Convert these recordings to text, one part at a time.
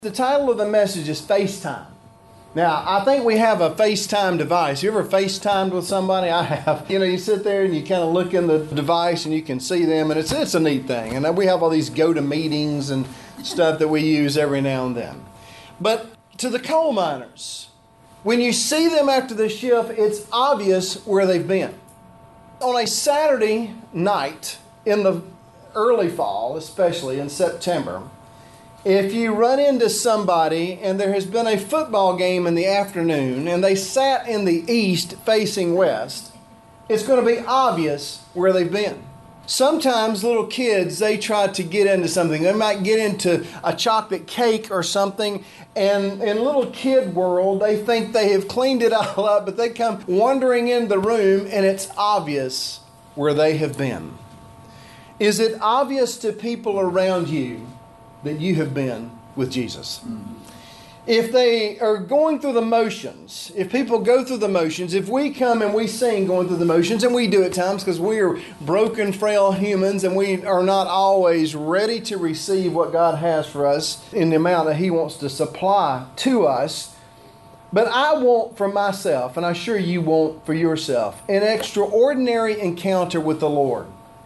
The title of the message is FaceTime. Now, I think we have a FaceTime device. You ever FaceTimed with somebody? I have. You sit there and you kind of look in the device and you can see them, and it's a neat thing. And we have all these go-to-meetings and stuff that we use every now and then. But to the coal miners, when you see them after the shift, it's obvious where they've been. On a Saturday night in the early fall, especially in September, if you run into somebody and there has been a football game in the afternoon and they sat in the east facing west, it's going to be obvious where they've been. Sometimes little kids, they try to get into something. They might get into a chocolate cake or something, and in little kid world, they think they have cleaned it all up, but they come wandering in the room and it's obvious where they have been. Is it obvious to people around you that you have been with Jesus? If they are going through the motions, if people go through the motions, if we come and we sing going through the motions, and we do at times because we are broken, frail humans and we are not always ready to receive what God has for us in the amount that He wants to supply to us. But I want for myself, and I'm sure you want for yourself, an extraordinary encounter with the Lord.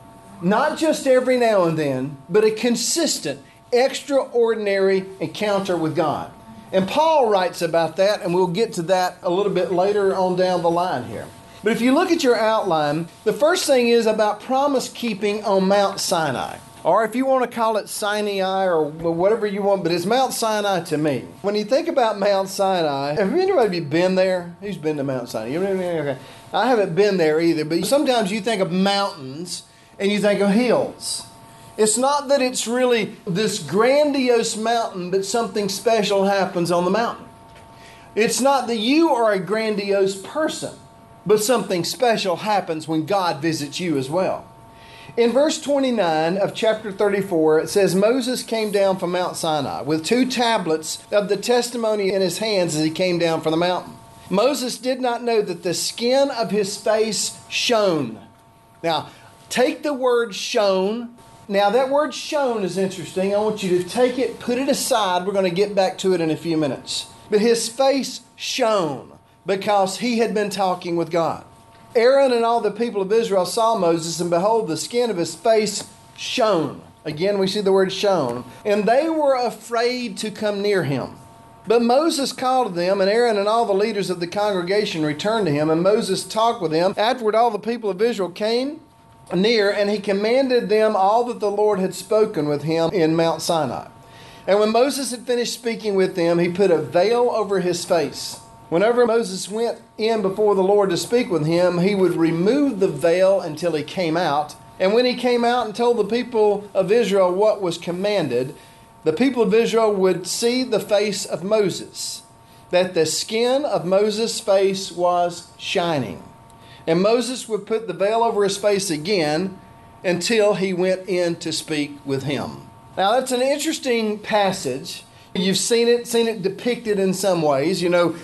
Not just every now and then, but a consistent, extraordinary encounter with God. And Paul writes about that, and we'll get to that a little bit later on down the line here. But if you look at your outline, the first thing is about promise keeping on Mount Sinai. Or if you want to call it Sinai or whatever you want, but it's Mount Sinai to me. When you think about Mount Sinai, have anybody been there? Who's been to Mount Sinai? Okay. I haven't been there either, but sometimes you think of mountains and you think of hills. It's not that it's really this grandiose mountain, but something special happens on the mountain. It's not that you are a grandiose person, but something special happens when God visits you as well. In verse 29 of chapter 34, it says, Moses came down from Mount Sinai with 2 tablets of the testimony in his hands as he came down from the mountain. Moses did not know that the skin of his face shone. Now, take the word shone. Now, that word shone is interesting. I want you to take it, put it aside. We're going to get back to it in a few minutes. But his face shone because he had been talking with God. Aaron and all the people of Israel saw Moses, and behold, the skin of his face shone. Again, we see the word shone. And they were afraid to come near him. But Moses called to them, and Aaron and all the leaders of the congregation returned to him, and Moses talked with them. Afterward, all the people of Israel came near, and he commanded them all that the Lord had spoken with him in Mount Sinai. And when Moses had finished speaking with them, he put a veil over his face. Whenever Moses went in before the Lord to speak with him, he would remove the veil until he came out. And when he came out and told the people of Israel what was commanded, the people of Israel would see the face of Moses, that the skin of Moses' face was shining. And Moses would put the veil over his face again until he went in to speak with him. Now, that's an interesting passage. You've seen it depicted in some ways.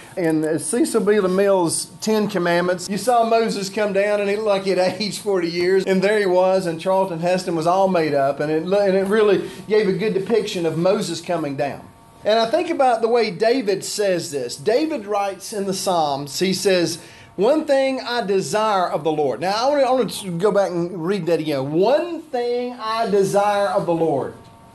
In Cecil B. DeMille's 10 Commandments, you saw Moses come down and he looked like he'd aged 40 years. And there he was, and Charlton Heston was all made up. And it really gave a good depiction of Moses coming down. And I think about the way David says this. David writes in the Psalms, he says, one thing I desire of the Lord. Now, I want to go back and read that again. One thing I desire of the Lord,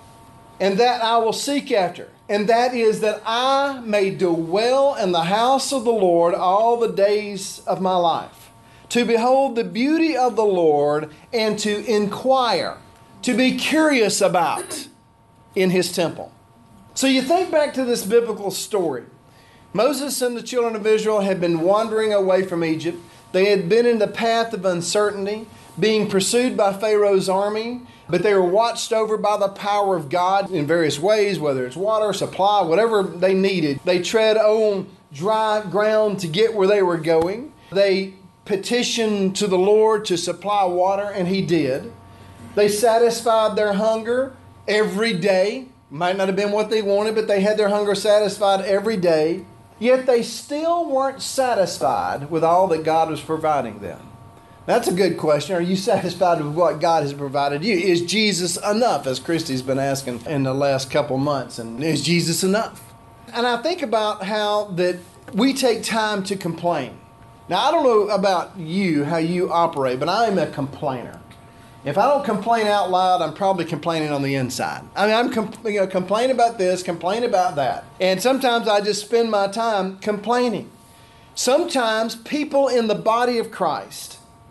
and that I will seek after, and that is that I may dwell in the house of the Lord all the days of my life, to behold the beauty of the Lord and to inquire, to be curious about in His temple. So you think back to this biblical story. Moses and the children of Israel had been wandering away from Egypt. They had been in the path of uncertainty, being pursued by Pharaoh's army, but they were watched over by the power of God in various ways, whether it's water, supply, whatever they needed. They tread on dry ground to get where they were going. They petitioned to the Lord to supply water, and He did. They satisfied their hunger every day. Might not have been what they wanted, but they had their hunger satisfied every day. Yet they still weren't satisfied with all that God was providing them. That's a good question. Are you satisfied with what God has provided you? Is Jesus enough, as Christy's been asking in the last couple months? And is Jesus enough? And I think about how that we take time to complain. Now, I don't know about you, how you operate, but I am a complainer. If I don't complain out loud, I'm probably complaining on the inside. I mean, I'm complaining about this, complaining about that. And sometimes I just spend my time complaining. Sometimes people in the body of Christ,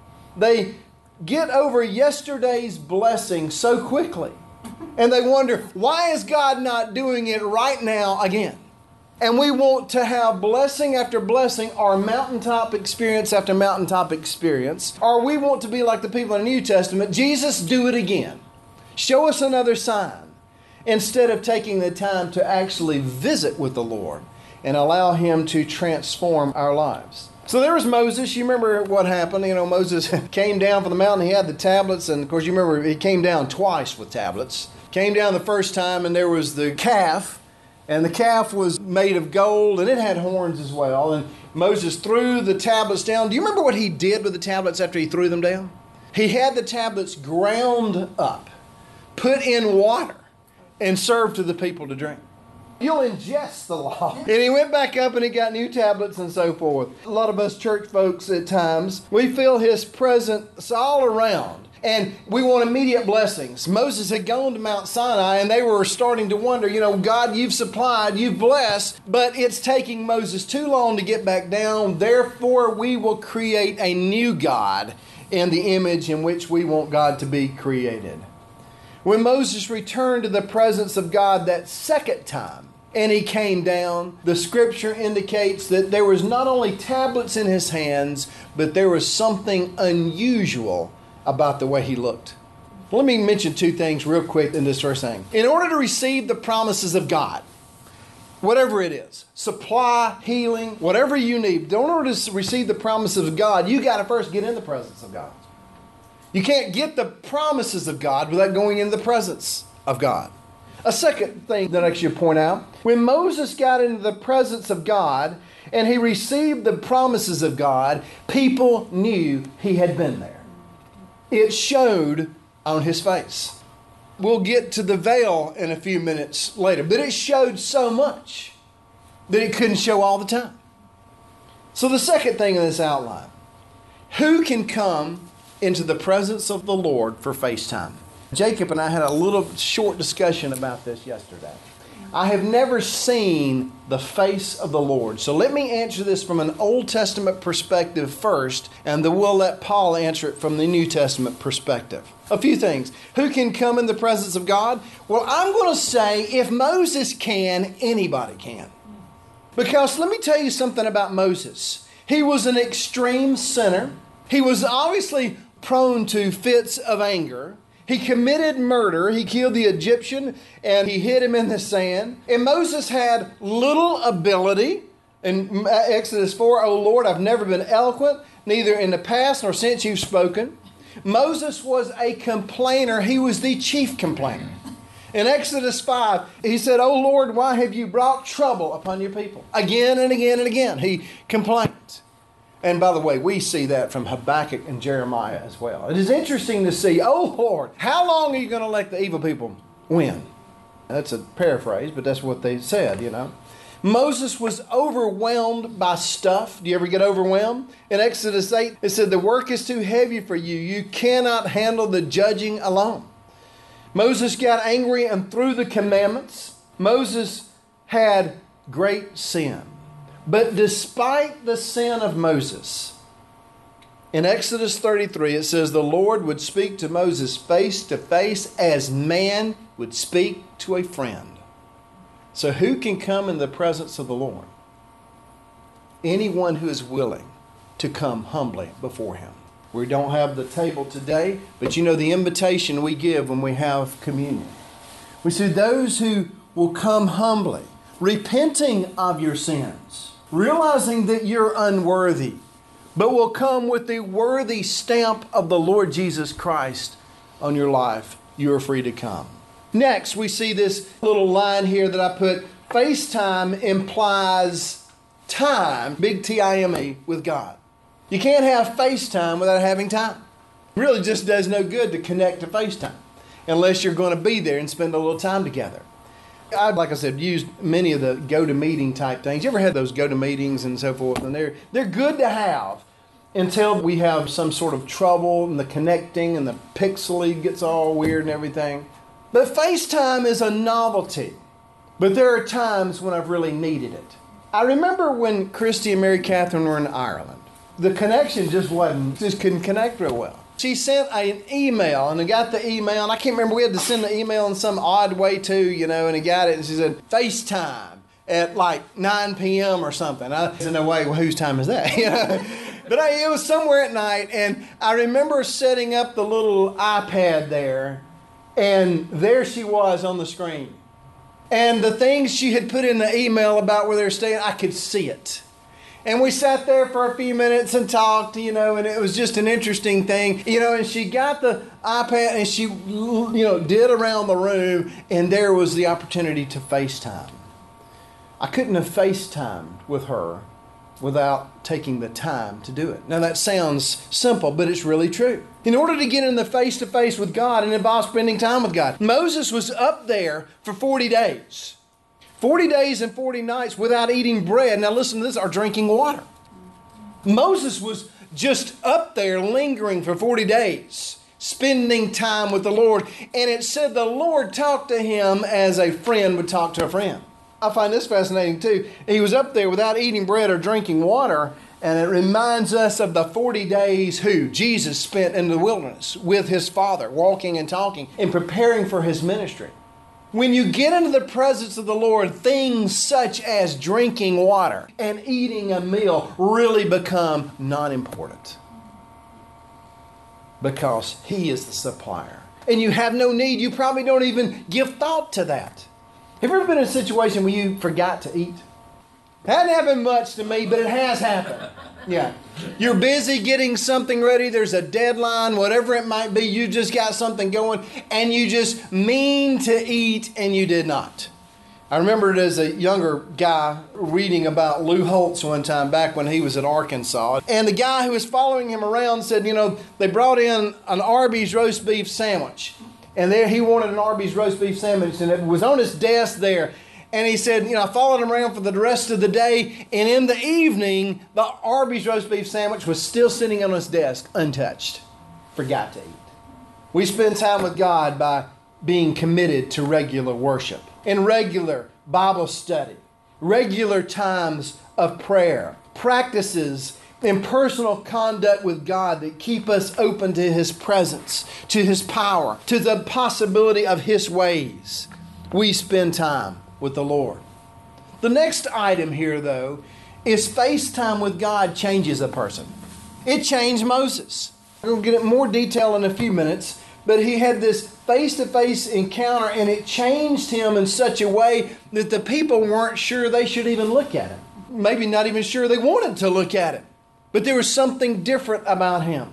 they get over yesterday's blessing so quickly. And they wonder, why is God not doing it right now again? And we want to have blessing after blessing, or mountaintop experience after mountaintop experience. Or we want to be like the people in the New Testament, Jesus, do it again. Show us another sign. Instead of taking the time to actually visit with the Lord and allow Him to transform our lives. So there was Moses. You remember what happened. Moses came down from the mountain. He had the tablets. And of course, you remember he came down twice with tablets. Came down the first time and there was the calf. And the calf was made of gold and it had horns as well. And Moses threw the tablets down. Do you remember what he did with the tablets after he threw them down? He had the tablets ground up, put in water, and served to the people to drink. You'll ingest the law. And he went back up and he got new tablets and so forth. A lot of us church folks at times, we feel His presence all around. And we want immediate blessings. Moses had gone to Mount Sinai and they were starting to wonder, God, you've supplied, you've blessed, but it's taking Moses too long to get back down. Therefore, we will create a new God in the image in which we want God to be created. When Moses returned to the presence of God that second time, and he came down, the scripture indicates that there was not only tablets in his hands, but there was something unusual about the way he looked. Let me mention two things real quick in this first thing. In order to receive the promises of God, whatever it is, supply, healing, whatever you need, in order to receive the promises of God, you got to first get in the presence of God. You can't get the promises of God without going in the presence of God. A second thing that I should point out, when Moses got into the presence of God and he received the promises of God, people knew he had been there. It showed on his face. We'll get to the veil in a few minutes later, but it showed so much that it couldn't show all the time. So the second thing in this outline, who can come into the presence of the Lord for FaceTime? Jacob and I had a little short discussion about this yesterday. I have never seen the face of the Lord. So let me answer this from an Old Testament perspective first, and then we'll let Paul answer it from the New Testament perspective. A few things. Who can come in the presence of God? Well, I'm going to say if Moses can, anybody can. Because let me tell you something about Moses. He was an extreme sinner. He was obviously prone to fits of anger. He committed murder. He killed the Egyptian and he hid him in the sand. And Moses had little ability. In Exodus 4, "O Lord, I've never been eloquent, neither in the past nor since you've spoken." Moses was a complainer. He was the chief complainer. In Exodus 5, he said, "O Lord, why have you brought trouble upon your people?" Again and again and again, he complained. And by the way, we see that from Habakkuk and Jeremiah as well. It is interesting to see, "Oh Lord, how long are you going to let the evil people win?" That's a paraphrase, but that's what they said, Moses was overwhelmed by stuff. Do you ever get overwhelmed? In Exodus 8, it said, "The work is too heavy for you. You cannot handle the judging alone." Moses got angry and threw the commandments. Moses had great sin. But despite the sin of Moses, in Exodus 33, it says the Lord would speak to Moses face to face as man would speak to a friend. So who can come in the presence of the Lord? Anyone who is willing to come humbly before Him. We don't have the table today, but the invitation we give when we have communion. We say those who will come humbly, repenting of your sins, realizing that you're unworthy, but will come with the worthy stamp of the Lord Jesus Christ on your life. You are free to come. Next, we see this little line here that I put, FaceTime implies time, big T-I-M-E, with God. You can't have FaceTime without having time. It really just does no good to connect to FaceTime unless you're going to be there and spend a little time together. I've, like I said, used many of the go-to-meeting type things. You ever had those go-to-meetings and so forth? And they're good to have until we have some sort of trouble and the connecting and the pixely gets all weird and everything. But FaceTime is a novelty. But there are times when I've really needed it. I remember when Christy and Mary Catherine were in Ireland. The connection just couldn't connect real well. She sent an email, and I got the email, and I can't remember, we had to send the email in some odd way too, and I got it, and she said, FaceTime at like 9 p.m. or something. I said, no, wait, well, whose time is that? But it was somewhere at night, and I remember setting up the little iPad there, and there she was on the screen. And the things she had put in the email about where they were staying, I could see it. And we sat there for a few minutes and talked, and it was just an interesting thing. And she got the iPad and she, did around the room, and there was the opportunity to FaceTime. I couldn't have FaceTimed with her without taking the time to do it. Now that sounds simple, but it's really true. In order to get in the face-to-face with God, it involves spending time with God. Moses was up there for 40 days. 40 days and 40 nights without eating bread. Now listen to this, or drinking water. Moses was just up there lingering for 40 days, spending time with the Lord. And it said the Lord talked to him as a friend would talk to a friend. I find this fascinating too. He was up there without eating bread or drinking water. And it reminds us of the 40 days Jesus spent in the wilderness with his Father, walking and talking and preparing for his ministry. When you get into the presence of the Lord, things such as drinking water and eating a meal really become not important. Because he is the supplier. And you have no need. You probably don't even give thought to that. Have you ever been in a situation where you forgot to eat? It hadn't happened much to me, but it has happened. Yeah. You're busy getting something ready. There's a deadline, whatever it might be. You just got something going and you just mean to eat and you did not. I remember it as a younger guy reading about Lou Holtz one time back when he was at Arkansas. And the guy who was following him around said, they brought in an Arby's roast beef sandwich. And there he wanted an Arby's roast beef sandwich and it was on his desk there. And he said, I followed him around for the rest of the day. And in the evening, the Arby's roast beef sandwich was still sitting on his desk, untouched. Forgot to eat. We spend time with God by being committed to regular worship and regular Bible study, regular times of prayer, practices in personal conduct with God that keep us open to his presence, to his power, to the possibility of his ways. We spend time with the Lord. The next item here, though, is FaceTime with God changes a person. It changed Moses. We'll get into more detail in a few minutes, but he had this face-to-face encounter, and it changed him in such a way that the people weren't sure they should even look at him. Maybe not even sure they wanted to look at him. But there was something different about him.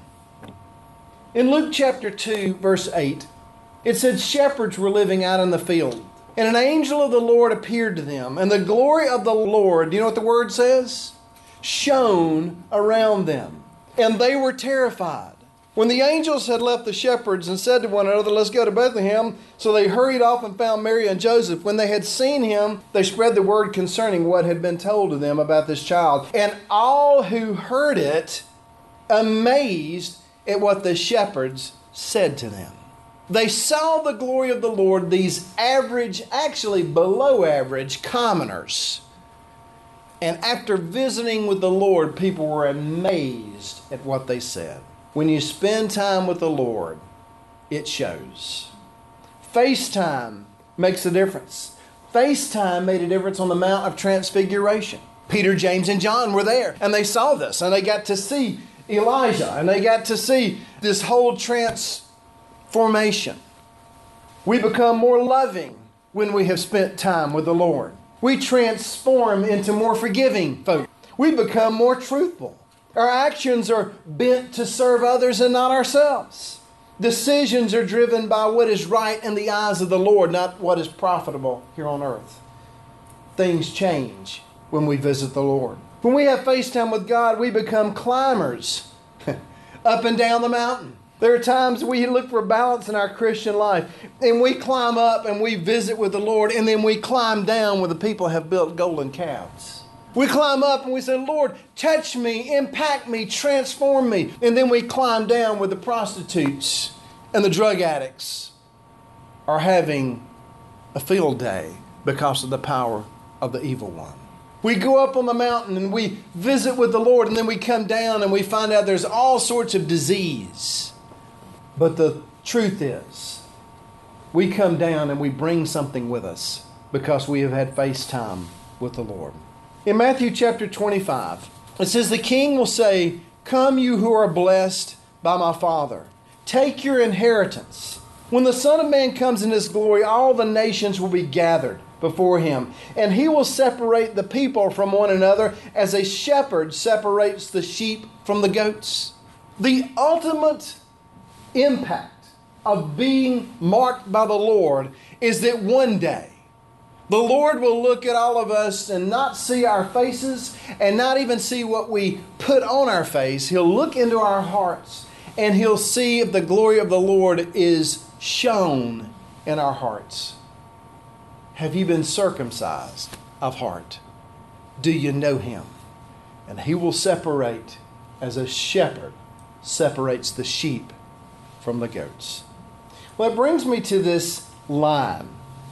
In Luke chapter 2, verse 8, it said shepherds were living out in the field. And an angel of the Lord appeared to them. And the glory of the Lord, do you know what the word says? Shone around them. And they were terrified. When the angels had left the shepherds and said to one another, let's go to Bethlehem. So they hurried off and found Mary and Joseph. When they had seen him, they spread the word concerning what had been told to them about this child. And all who heard it, amazed at what the shepherds said to them. They saw the glory of the Lord, these average, actually below average commoners. And after visiting with the Lord, people were amazed at what they said. When you spend time with the Lord, it shows. FaceTime makes a difference. FaceTime made a difference on the Mount of Transfiguration. Peter, James, and John were there, and they saw this, and they got to see Elijah, and they got to see this whole transformation. We become more loving when we have spent time with the Lord. We transform into more forgiving folk. We become more truthful. Our actions are bent to serve others and not ourselves. Decisions are driven by what is right in the eyes of the Lord, not what is profitable here on earth. Things change when we visit the Lord. When we have face time with God, we become climbers up and down the mountain. There are times we look for balance in our Christian life, and we climb up and we visit with the Lord, and then we climb down where the people have built golden calves. We climb up and we say, Lord, touch me, impact me, transform me. And then we climb down where the prostitutes and the drug addicts are having a field day because of the power of the evil one. We go up on the mountain and we visit with the Lord, and then we come down and we find out there's all sorts of disease. But the truth is, we come down and we bring something with us because we have had face time with the Lord. In Matthew chapter 25, it says, the king will say, come you who are blessed by my Father, take your inheritance. When the Son of Man comes in his glory, all the nations will be gathered before him, and he will separate the people from one another as a shepherd separates the sheep from the goats. The ultimate impact of being marked by the Lord is that one day the Lord will look at all of us and not see our faces and not even see what we put on our face. He'll look into our hearts and he'll see if the glory of the Lord is shown in our hearts. Have you been circumcised of heart? Do you know him? And he will separate as a shepherd separates the sheep from the goats. Well, it brings me to this line.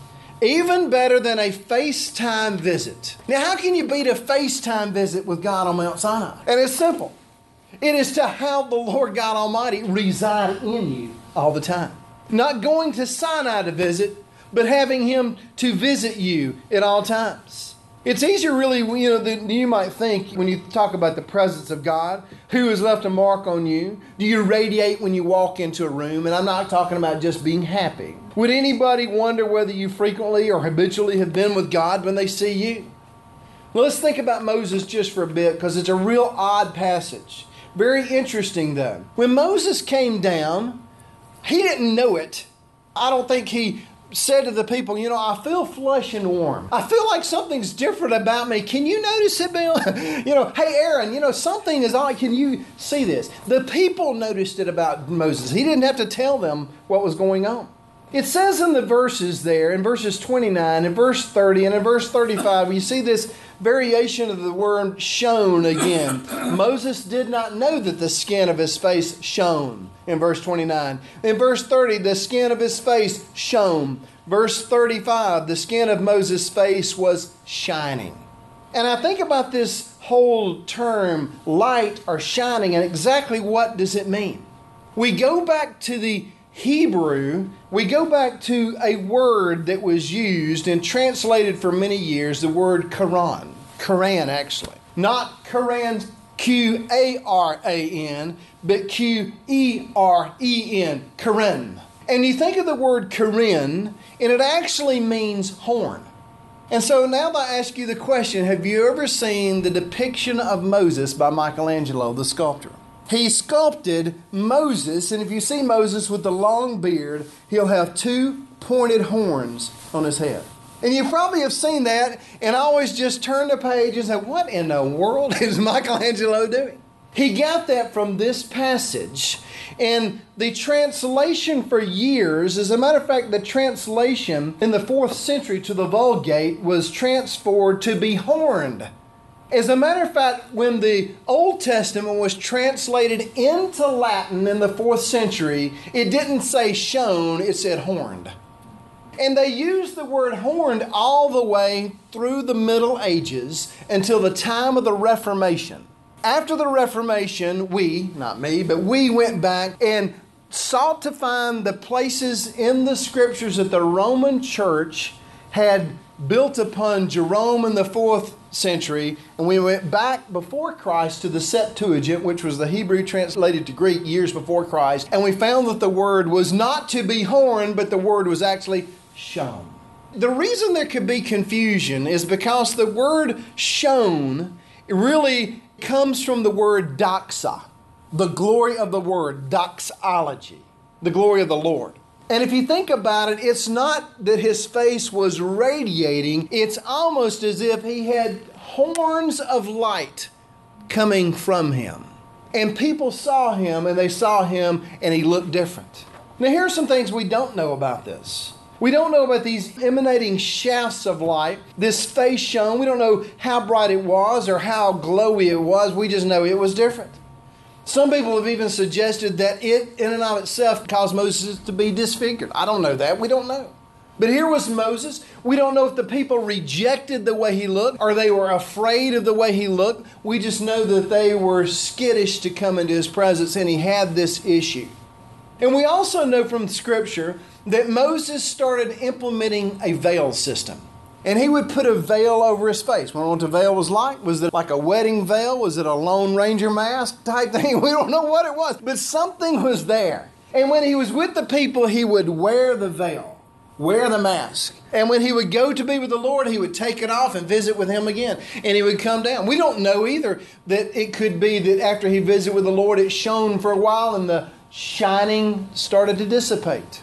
Even better than a FaceTime visit. Now, how can you beat a FaceTime visit with God on Mount Sinai? And it's simple. It is to have the Lord God Almighty reside in you all the time. Not going to Sinai to visit, but having him to visit you at all times. It's easier really, than you might think when you talk about the presence of God. Who has left a mark on you? Do you radiate when you walk into a room? And I'm not talking about just being happy. Would anybody wonder whether you frequently or habitually have been with God when they see you? Well, let's think about Moses just for a bit, because it's a real odd passage. Very interesting though. When Moses came down, he didn't know it. I don't think he said to the people, I feel flush and warm. I feel like something's different about me. Can you notice it, Bill? Hey, Aaron, something is on. Can you see this? The people noticed it about Moses. He didn't have to tell them what was going on. It says in the verses there, in verses 29, in verse 30, and in verse 35, you see this variation of the word shone again. Moses did not know that the skin of his face shone, in verse 29. In verse 30, the skin of his face shone. Verse 35, the skin of Moses' face was shining. And I think about this whole term, light or shining, and exactly what does it mean? We go back to the Hebrew, we go back to a word that was used and translated for many years, the word Quran. Quran, actually. Not Quran, Q-A-R-A-N, but Q-E-R-E-N, Quran. And you think of the word Quran, and it actually means horn. And so now I ask you the question, have you ever seen the depiction of Moses by Michelangelo, the sculptor? He sculpted Moses, and if you see Moses with the long beard, he'll have two pointed horns on his head. And you probably have seen that, and I always just turn the page and say, what in the world is Michelangelo doing? He got that from this passage, and the translation for years, as a matter of fact, the translation in the 4th century to the Vulgate was transferred to be horned. As a matter of fact, when the Old Testament was translated into Latin in the 4th century, it didn't say shone, it said horned. And they used the word horned all the way through the Middle Ages until the time of the Reformation. After the Reformation, we, not me, but we went back and sought to find the places in the Scriptures that the Roman Church had built upon Jerome in the 4th century, and we went back before Christ to the Septuagint, which was the Hebrew translated to Greek years before Christ, and we found that the word was not to be horned, but the word was actually shone. The reason there could be confusion is because the word shone really comes from the word doxa, the glory of the word, doxology, the glory of the Lord. And if you think about it, it's not that his face was radiating. It's almost as if he had horns of light coming from him. And people saw him, and they saw him, and he looked different. Now, here are some things we don't know about this. We don't know about these emanating shafts of light. This face shone. We don't know how bright it was or how glowy it was. We just know it was different. Some people have even suggested that it, in and of itself, caused Moses to be disfigured. I don't know that. We don't know. But here was Moses. We don't know if the people rejected the way he looked or they were afraid of the way he looked. We just know that they were skittish to come into his presence, and he had this issue. And we also know from Scripture that Moses started implementing a veil system. And he would put a veil over his face. We don't know what the veil was like. Was it like a wedding veil? Was it a Lone Ranger mask type thing? We don't know what it was. But something was there. And when he was with the people, he would wear the veil, wear the mask. And when he would go to be with the Lord, he would take it off and visit with him again. And he would come down. We don't know either that it could be that after he visited with the Lord, it shone for a while and the shining started to dissipate.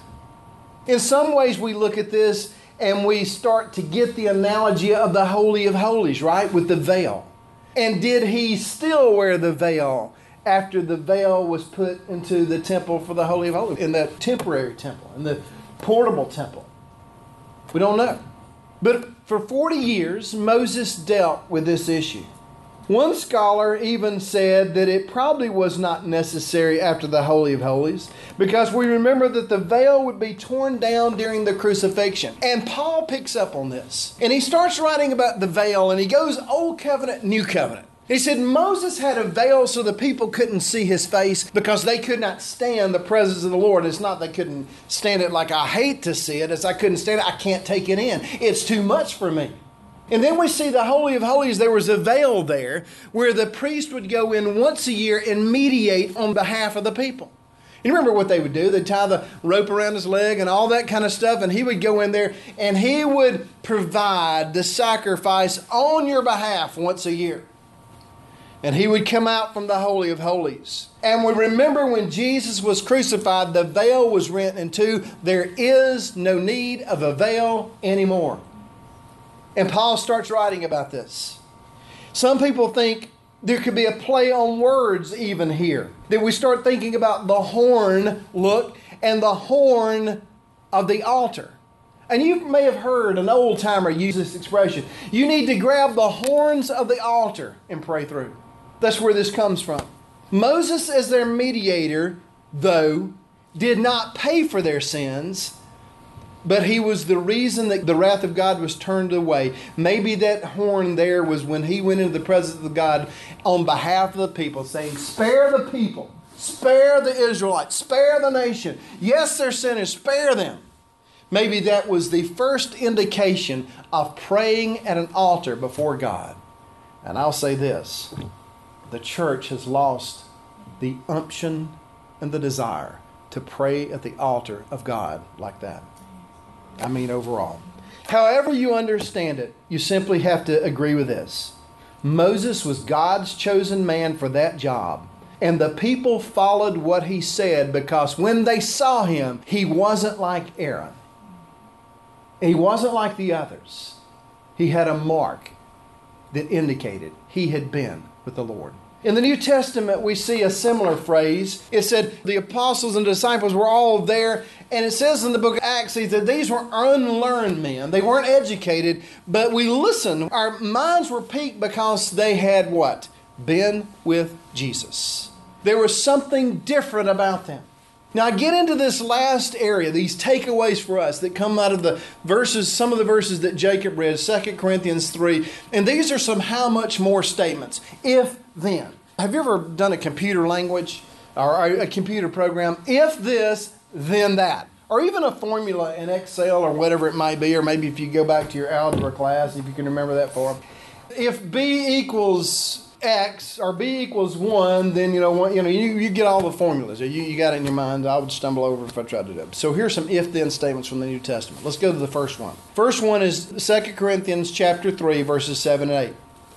In some ways, we look at this and we start to get the analogy of the Holy of Holies, right? With the veil. And did he still wear the veil after the veil was put into the temple for the Holy of Holies? In the temporary temple, in the portable temple? We don't know. But for 40 years, Moses dealt with this issue. One scholar even said that it probably was not necessary after the Holy of Holies because we remember that the veil would be torn down during the crucifixion. And Paul picks up on this. And he starts writing about the veil and he goes Old Covenant, New Covenant. He said Moses had a veil so the people couldn't see his face because they could not stand the presence of the Lord. It's not they couldn't stand it like I hate to see it. It's I couldn't stand it. I can't take it in. It's too much for me. And then we see the Holy of Holies. There was a veil there where the priest would go in once a year and mediate on behalf of the people. You remember what they would do? They'd tie the rope around his leg and all that kind of stuff. And he would go in there and he would provide the sacrifice on your behalf once a year. And he would come out from the Holy of Holies. And we remember when Jesus was crucified, the veil was rent in two. There is no need of a veil anymore. And Paul starts writing about this. Some people think there could be a play on words even here. That we start thinking about the horn look and the horn of the altar. And you may have heard an old timer use this expression. You need to grab the horns of the altar and pray through. That's where this comes from. Moses, as their mediator, though, did not pay for their sins, but he was the reason that the wrath of God was turned away. Maybe that horn there was when he went into the presence of God on behalf of the people, saying, spare the people, spare the Israelites, spare the nation. Yes, they're sinners, spare them. Maybe that was the first indication of praying at an altar before God. And I'll say this, the church has lost the unction and the desire to pray at the altar of God like that. I mean, overall. However you understand it, you simply have to agree with this. Moses was God's chosen man for that job. And the people followed what he said because when they saw him, he wasn't like Aaron. He wasn't like the others. He had a mark that indicated he had been with the Lord. In the New Testament, we see a similar phrase. It said the apostles and disciples were all there. And it says in the book of Acts that these were unlearned men. They weren't educated, but we listened. Our minds were piqued because they had what? Been with Jesus. There was something different about them. Now I get into this last area, these takeaways for us that come out of the verses, some of the verses that Jacob read, 2 Corinthians 3. And these are some how much more statements. If then. Have you ever done a computer language or a computer program? If this, then that. Or even a formula in Excel or whatever it might be, or maybe if you go back to your algebra class, if you can remember that form. If B equals X or B equals 1, then you get all the formulas. You got it in your mind. I would stumble over if I tried to do it. So here's some if-then statements from the New Testament. Let's go to the first one. First one is 2 Corinthians chapter 3, verses 7 and 8.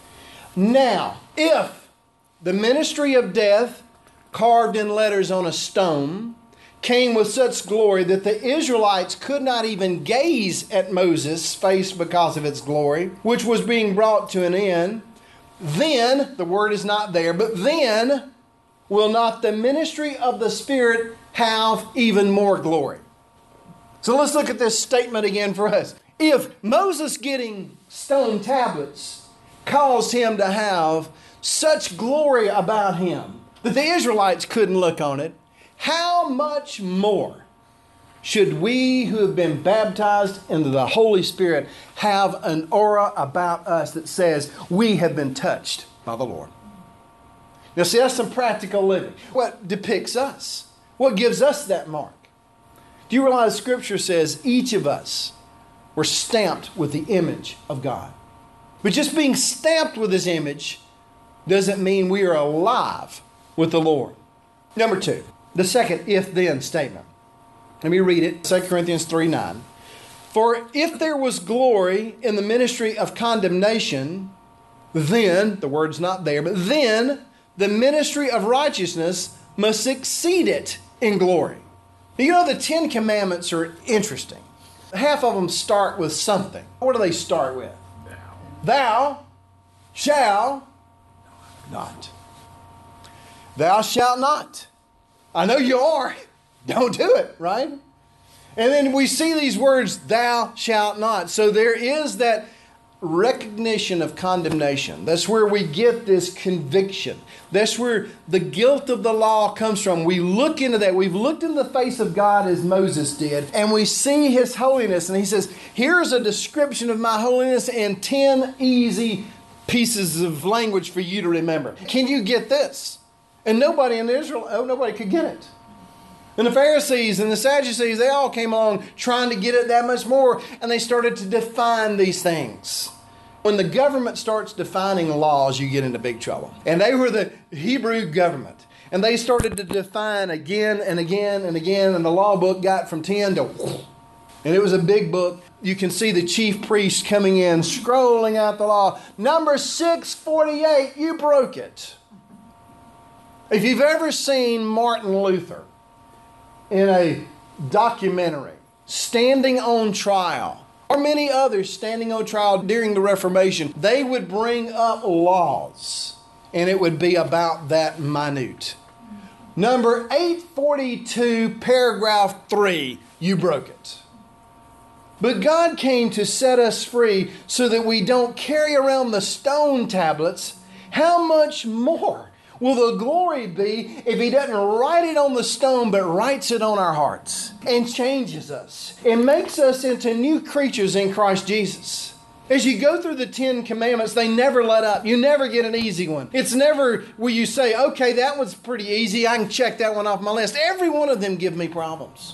Now, if the ministry of death carved in letters on a stone came with such glory that the Israelites could not even gaze at Moses' face because of its glory, which was being brought to an end, then, the word is not there, but then will not the ministry of the Spirit have even more glory? So let's look at this statement again for us. If Moses getting stone tablets caused him to have such glory about him that the Israelites couldn't look on it, how much more should we who have been baptized into the Holy Spirit have an aura about us that says we have been touched by the Lord? Now see, that's some practical living. What depicts us? What gives us that mark? Do you realize Scripture says each of us were stamped with the image of God? But just being stamped with His image doesn't mean we are alive with the Lord. Number two, the second if-then statement. Let me read it, 2 Corinthians 3:9. For if there was glory in the ministry of condemnation, then, the word's not there, but then the ministry of righteousness must exceed it in glory. You know, the Ten Commandments are interesting. Half of them start with something. What do they start with? Thou shalt not. Thou shalt not. I know you are. Don't do it, right? And then we see these words, thou shalt not. So there is that recognition of condemnation. That's where we get this conviction. That's where the guilt of the law comes from. We look into that. We've looked in the face of God as Moses did, and we see His holiness. And He says, here's a description of my holiness and 10 easy pieces of language for you to remember. Can you get this? And nobody in Israel, nobody could get it. And the Pharisees and the Sadducees, they all came along trying to get it that much more, and they started to define these things. When the government starts defining laws, you get into big trouble. And they were the Hebrew government. And they started to define again and again and again, and the law book got from 10 to... And it was a big book. You can see the chief priest coming in, scrolling out the law. Number 648, you broke it. If you've ever seen Martin Luther in a documentary, standing on trial, or many others standing on trial during the Reformation, they would bring up laws, and it would be about that minute. Number 842, paragraph 3, you broke it. But God came to set us free so that we don't carry around the stone tablets. How much more will the glory be if He doesn't write it on the stone, but writes it on our hearts and changes us and makes us into new creatures in Christ Jesus? As you go through the 10 Commandments, they never let up. You never get an easy one. It's never where you say, okay, that one's pretty easy. I can check that one off my list. Every one of them give me problems.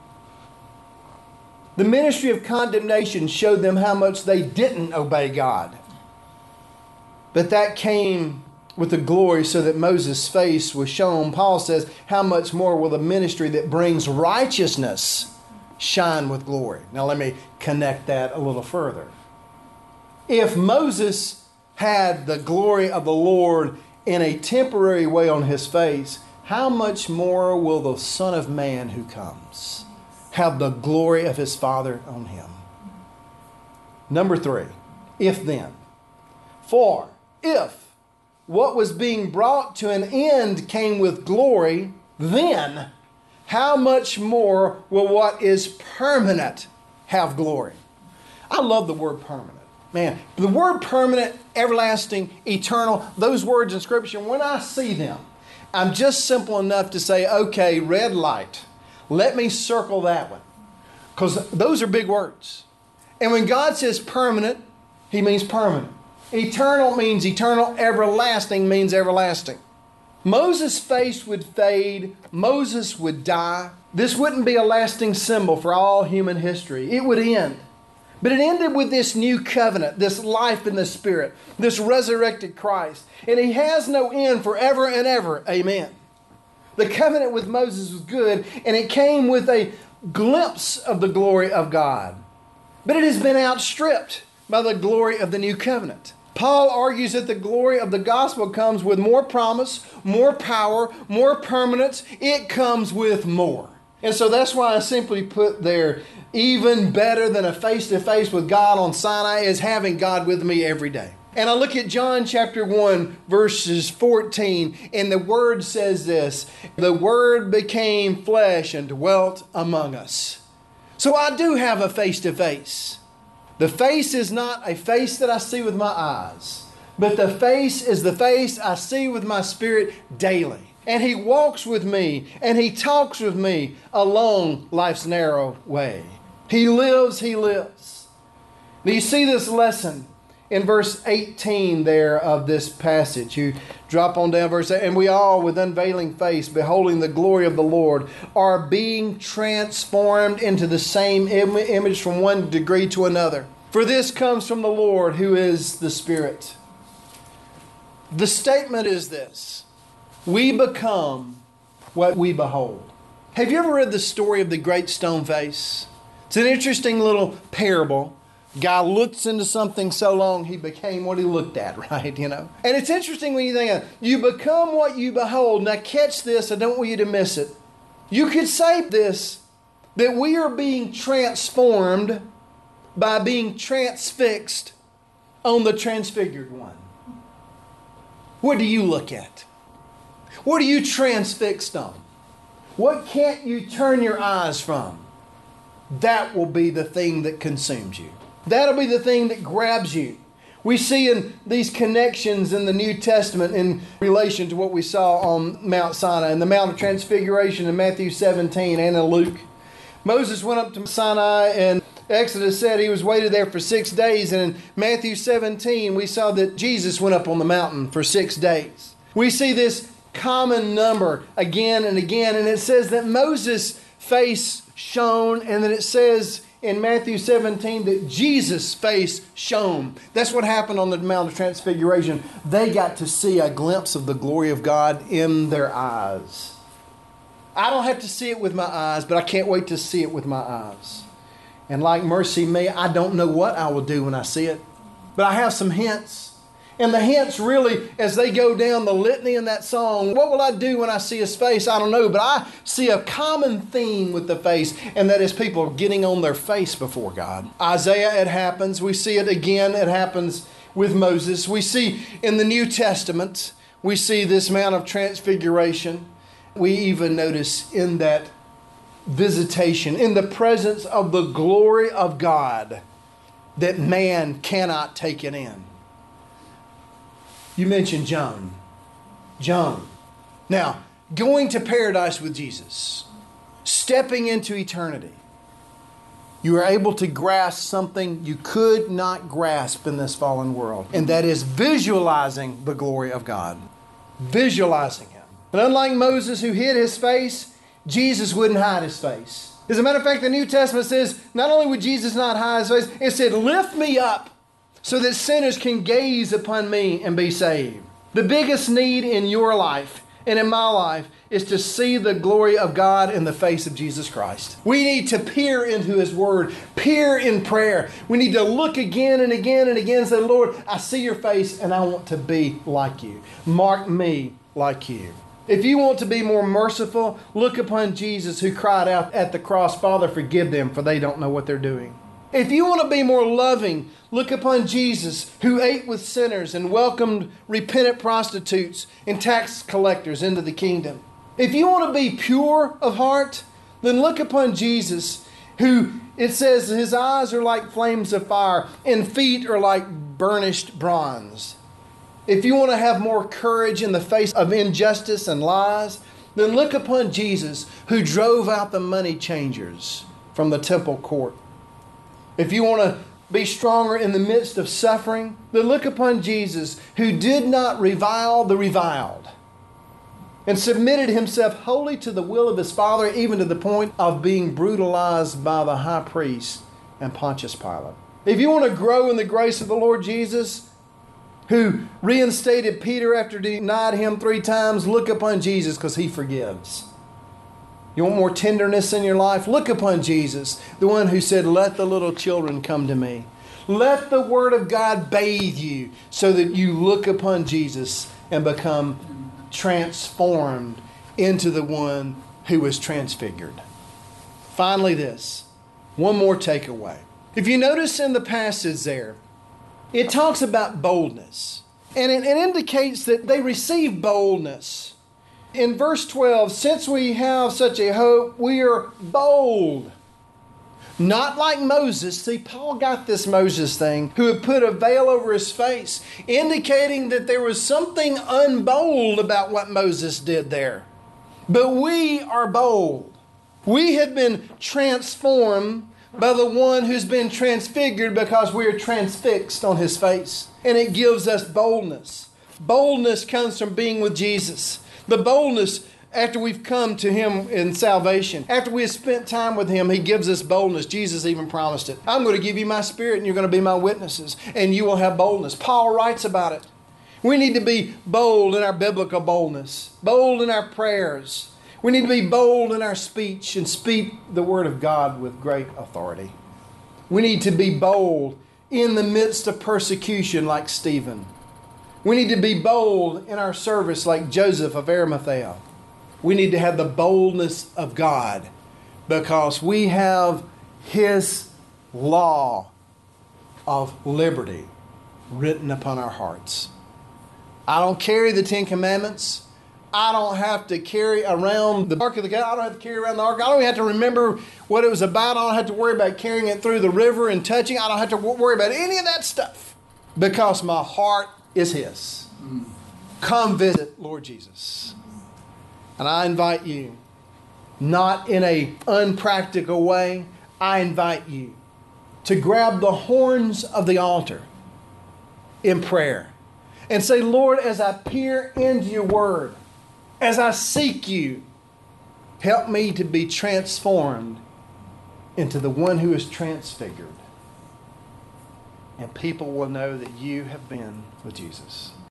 The ministry of condemnation showed them how much they didn't obey God. But that came with the glory so that Moses' face was shown. Paul says, how much more will the ministry that brings righteousness shine with glory? Now let me connect that a little further. If Moses had the glory of the Lord in a temporary way on his face, how much more will the Son of Man who comes have the glory of his Father on him? Number 3, if then. For if what was being brought to an end came with glory, then how much more will what is permanent have glory? I love the word permanent. Man, the word permanent, everlasting, eternal, those words in Scripture, when I see them, I'm just simple enough to say, okay, red light. Let me circle that one. Because those are big words. And when God says permanent, He means permanent. Eternal means eternal. Everlasting means everlasting. Moses' face would fade. Moses would die. This wouldn't be a lasting symbol for all human history. It would end. But it ended with this new covenant, this life in the Spirit, this resurrected Christ. And He has no end forever and ever. Amen. The covenant with Moses was good, and it came with a glimpse of the glory of God. But it has been outstripped by the glory of the new covenant. Paul argues that the glory of the gospel comes with more promise, more power, more permanence. It comes with more. And so that's why I simply put there, even better than a face-to-face with God on Sinai is having God with me every day. And I look at John chapter 1, verses 14, and the Word says this, the Word became flesh and dwelt among us. So I do have a face-to-face. The face is not a face that I see with my eyes, but the face is the face I see with my spirit daily. And He walks with me and He talks with me along life's narrow way. He lives. Now you see this lesson in verse 18 there of this passage. You drop on down verse 8. And we all with unveiling face, beholding the glory of the Lord, are being transformed into the same image from one degree to another. For this comes from the Lord who is the Spirit. The statement is this: we become what we behold. Have you ever read the story of the great stone face? It's an interesting little parable. Guy looks into something so long he became what he looked at, right? And it's interesting when you think of it. You become what you behold. Now catch this, I don't want you to miss it. You could say this, that we are being transformed by being transfixed on the transfigured one. What do you look at? What are you transfixed on? What can't you turn your eyes from? That will be the thing that consumes you. That'll be the thing that grabs you. We see in these connections in the New Testament in relation to what we saw on Mount Sinai and the Mount of Transfiguration in Matthew 17 and in Luke. Moses went up to Sinai, and Exodus said he was waited there for 6 days. And in Matthew 17 we saw that Jesus went up on the mountain for 6 days. We see this common number again and again, and it says that Moses' face shone, and then it says in Matthew 17 that Jesus' face shone. That's what happened on the Mount of Transfiguration. They got to see a glimpse of the glory of God in their eyes. I don't have to see it with my eyes, but I can't wait to see it with my eyes. And like mercy me, I don't know what I will do when I see it, but I have some hints. And the hints really, as they go down the litany in that song, what will I do when I see His face? I don't know, but I see a common theme with the face, and that is people getting on their face before God. Isaiah, it happens. We see it again. It happens with Moses. We see in the New Testament, we see this Mount of Transfiguration. We even notice in that visitation, in the presence of the glory of God, that man cannot take it in. You mentioned John. Now, going to paradise with Jesus, stepping into eternity, you are able to grasp something you could not grasp in this fallen world, and that is visualizing the glory of God. Visualizing Him. And unlike Moses who hid his face, Jesus wouldn't hide His face. As a matter of fact, the New Testament says, not only would Jesus not hide His face, it said, lift me up so that sinners can gaze upon me and be saved. The biggest need in your life and in my life is to see the glory of God in the face of Jesus Christ. We need to peer into His Word, peer in prayer. We need to look again and again and again and say, Lord, I see Your face and I want to be like You. Mark me like You. If you want to be more merciful, look upon Jesus who cried out at the cross, Father, forgive them, for they don't know what they're doing. If you want to be more loving, look upon Jesus who ate with sinners and welcomed repentant prostitutes and tax collectors into the kingdom. If you want to be pure of heart, then look upon Jesus who, it says, His eyes are like flames of fire and feet are like burnished bronze. If you want to have more courage in the face of injustice and lies, then look upon Jesus who drove out the money changers from the temple court. If you want to be stronger in the midst of suffering, then look upon Jesus who did not revile the reviled and submitted Himself wholly to the will of His Father, even to the point of being brutalized by the high priest and Pontius Pilate. If you want to grow in the grace of the Lord Jesus, who reinstated Peter after denied Him 3 times, look upon Jesus because He forgives. You want more tenderness in your life? Look upon Jesus, the one who said, let the little children come to me. Let the Word of God bathe you so that you look upon Jesus and become transformed into the one who was transfigured. Finally, this. One more takeaway. If you notice in the passage there, it talks about boldness. And it indicates that they received boldness. In verse 12, since we have such a hope, we are bold. Not like Moses. See, Paul got this Moses thing, who had put a veil over his face, indicating that there was something unbold about what Moses did there. But we are bold. We have been transformed by the one who's been transfigured because we are transfixed on his face. And it gives us boldness. Boldness comes from being with Jesus. The boldness after we've come to him in salvation. After we have spent time with him, he gives us boldness. Jesus even promised it. I'm going to give you my Spirit and you're going to be my witnesses and you will have boldness. Paul writes about it. We need to be bold in our biblical boldness. Bold in our prayers. We need to be bold in our speech and speak the word of God with great authority. We need to be bold in the midst of persecution like Stephen. We need to be bold in our service like Joseph of Arimathea. We need to have the boldness of God because we have his law of liberty written upon our hearts. I don't carry the Ten Commandments. I don't have to carry around the Ark of the Covenant. I don't have to carry around the Ark. I don't even have to remember what it was about. I don't have to worry about carrying it through the river and touching. I don't have to worry about any of that stuff because my heart is his. Come visit Lord Jesus. And I invite you, not in an unpractical way, I invite you to grab the horns of the altar in prayer and say, Lord, as I peer into your word, as I seek you, help me to be transformed into the one who is transfigured. And people will know that you have been with Jesus.